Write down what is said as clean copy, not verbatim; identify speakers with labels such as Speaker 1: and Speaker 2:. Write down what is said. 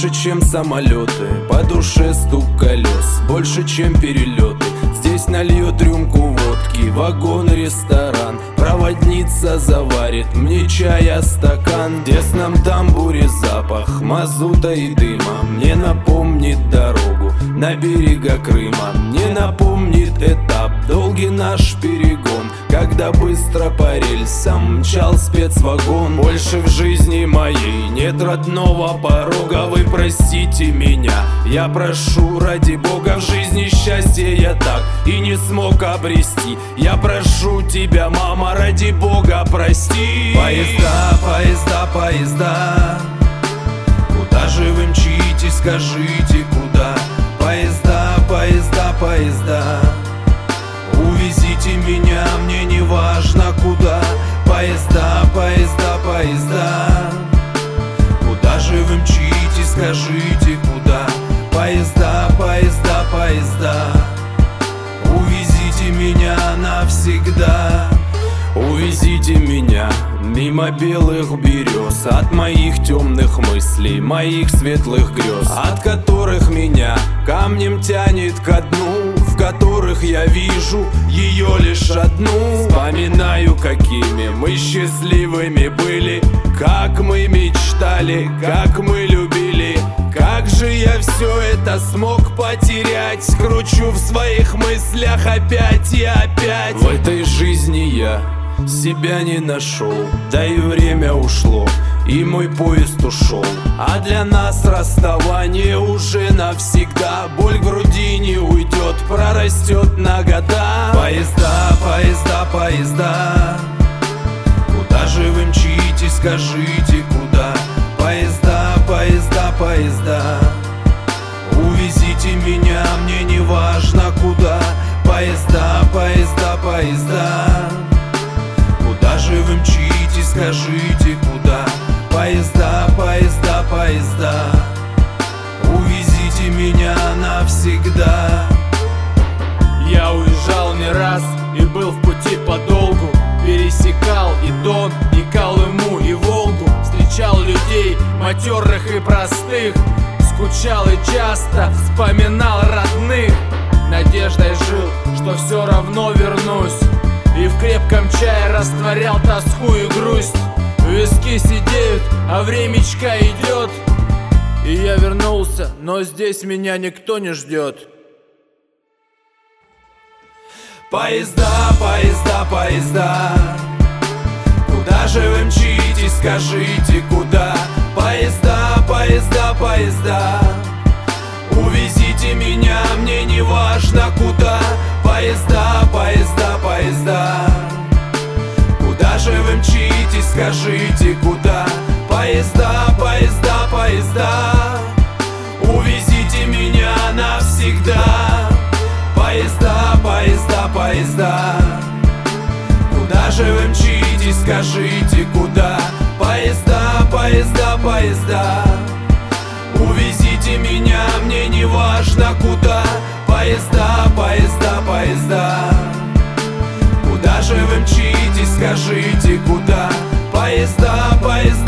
Speaker 1: больше, чем самолеты, по душе стук колес, больше, чем перелеты. Здесь нальет рюмку водки, вагон, ресторан, проводница заварит мне чая стакан. В тесном тамбуре запах мазута и дыма мне напомнит дорогу на берега Крыма. Мне напомнит этап, долгий наш перегон, когда быстро по рельсам мчал спецвагон. Больше в жизни моей нет родного порога. Вы простите меня, я прошу ради Бога. В жизни счастье я так и не смог обрести. Я прошу тебя, мама, ради Бога, прости. Поезда, поезда, поезда, куда же вы мчитесь, скажите, куда? Поезда, поезда, поезда, увезите меня, мне не важно куда. Поезда, поезда, поезда, куда же вы мчитесь, скажите, куда? Поезда, поезда, поезда, увезите меня навсегда. Увезите меня мимо белых берез, от моих темных мыслей, моих светлых грез, от которых меня камнем тянет ко дну, в которых я вижу ее лишь одну. Вспоминаю, какими мы счастливыми были, как мы мечтали, как мы любили. Как же я все это смог потерять? Кручу в своих мыслях опять и опять. В этой жизни я себя не нашел, да и время ушло, и мой поезд ушел. А для нас расставание уже навсегда. Боль в груди не уйдет, прорастет на года. Поезда, поезда, поезда, куда же вы мчитесь, скажите, куда? Поезда, поезда, поезда, увезите меня, мне не важно куда. Поезда, поезда, поезда, куда же вы мчитесь, скажите, куда? Поезда, поезда, поезда, увезите меня навсегда.
Speaker 2: Я уезжал не раз и был в пути подолгу, пересекал и Дон, и Колыму, и Волгу. Встречал людей матерых и простых, скучал и часто вспоминал родных. Надеждой жил, что все равно вернусь, и в крепком чае растворял тоску и грусть. Виски сидеют, а времечко идет, и я вернулся, но здесь меня никто не ждет.
Speaker 1: Поезда, поезда, поезда, куда же вы мчитесь, скажите, куда? Поезда, поезда, поезда, увезите меня, мне не важно куда. Поезда, поезда, поезда, куда же вы мчитесь, скажите, куда? Поезда, поезда, поезда, увезите меня навсегда. Поезда, поезда, поезда, куда же вы мчитесь, скажите, куда? Поезда, поезда, поезда, увезите меня, мне не важно куда. Поезда, поезда, поезда, куда же вы мчитесь, скажите, куда? Поезда, поезда,